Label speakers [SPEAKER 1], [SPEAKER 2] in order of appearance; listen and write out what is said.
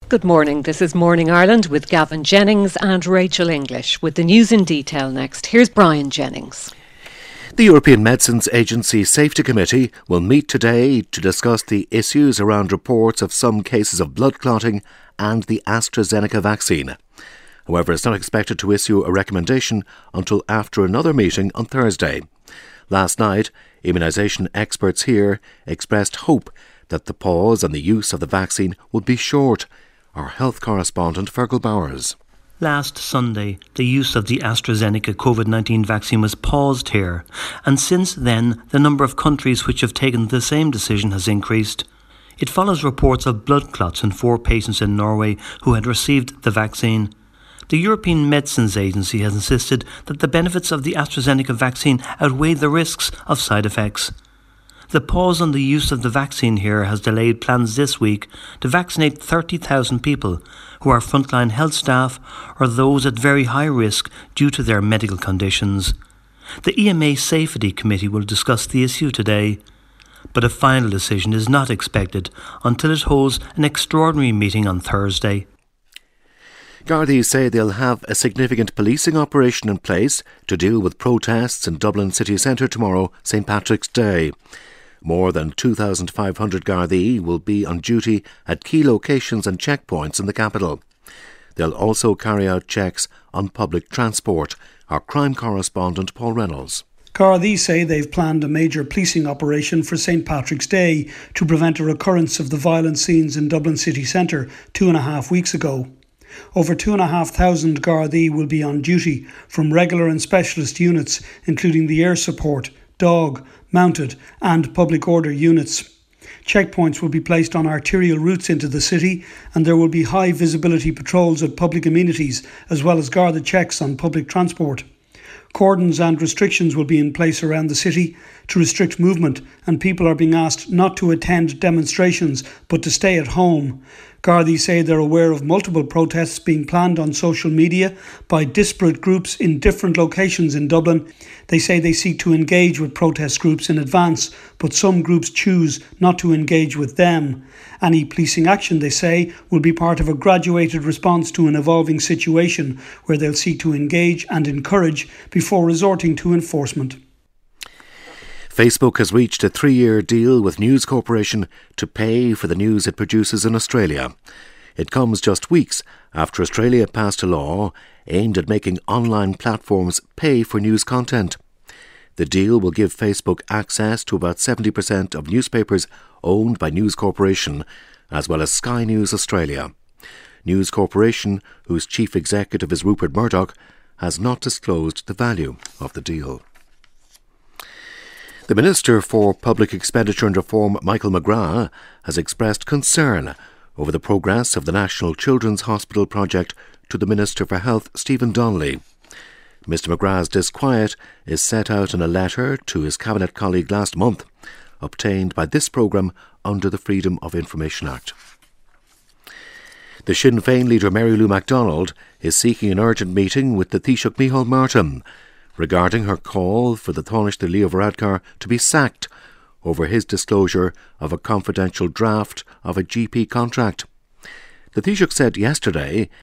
[SPEAKER 1] Good morning, this is Morning Ireland with Gavin Jennings and Rachel English. With the news in detail next, here's Brian Jennings.
[SPEAKER 2] The European Medicines Agency Safety Committee will meet today to discuss the issues around reports of some cases of blood clotting and the AstraZeneca vaccine. However, it's not expected to issue a recommendation until after another meeting on Thursday. Last night, immunisation experts here expressed hope that the pause on the use of the vaccine would be short. Our health correspondent Fergal Bowers.
[SPEAKER 3] Last Sunday, the use of the AstraZeneca COVID-19 vaccine was paused here, and since then the number of countries which have taken the same decision has increased. It follows reports of blood clots in 4 patients in Norway who had received the vaccine. The European Medicines Agency has insisted that the benefits of the AstraZeneca vaccine outweigh the risks of side effects. The pause on the use of the vaccine here has delayed plans this week to vaccinate 30,000 people who are frontline health staff or those at very high risk due to their medical conditions. The EMA Safety Committee will discuss the issue today, but a final decision is not expected until it holds an extraordinary meeting on Thursday.
[SPEAKER 2] Gardaí say they'll have a significant policing operation in place to deal with protests in Dublin city centre tomorrow, St Patrick's Day. More than 2,500 Gardaí will be on duty at key locations and checkpoints in the capital. They'll also carry out checks on public transport. Our crime correspondent Paul Reynolds.
[SPEAKER 4] Gardaí say they've planned a major policing operation for St Patrick's Day to prevent a recurrence of the violent scenes in Dublin city centre 2.5 weeks ago. Over 2,500 Gardaí will be on duty from regular and specialist units, including the air support, dog, mounted and public order units. Checkpoints will be placed on arterial routes into the city, and there will be high visibility patrols at public amenities as well as guarded checks on public transport. Cordons and restrictions will be in place around the city to restrict movement, and people are being asked not to attend demonstrations but to stay at home. Gardaí say they're aware of multiple protests being planned on social media by disparate groups in different locations in Dublin. They say they seek to engage with protest groups in advance, but some groups choose not to engage with them. Any policing action, they say, will be part of a graduated response to an evolving situation where they'll seek to engage and encourage before resorting to enforcement.
[SPEAKER 2] Facebook has reached a 3-year deal with News Corporation to pay for the news it produces in Australia. It comes just weeks after Australia passed a law aimed at making online platforms pay for news content. The deal will give Facebook access to about 70% of newspapers owned by News Corporation, as well as Sky News Australia. News Corporation, whose chief executive is Rupert Murdoch, has not disclosed the value of the deal. The Minister for Public Expenditure and Reform, Michael McGrath, has expressed concern over the progress of the National Children's Hospital project to the Minister for Health, Stephen Donnelly. Mr McGrath's disquiet is set out in a letter to his Cabinet colleague last month, obtained by this programme under the Freedom of Information Act. The Sinn Féin leader Mary Lou MacDonald is seeking an urgent meeting with the Taoiseach Micheál Martin regarding her call for the Taoiseach Leo Varadkar to be sacked over his disclosure of a confidential draft of a GP contract. The Taoiseach said yesterday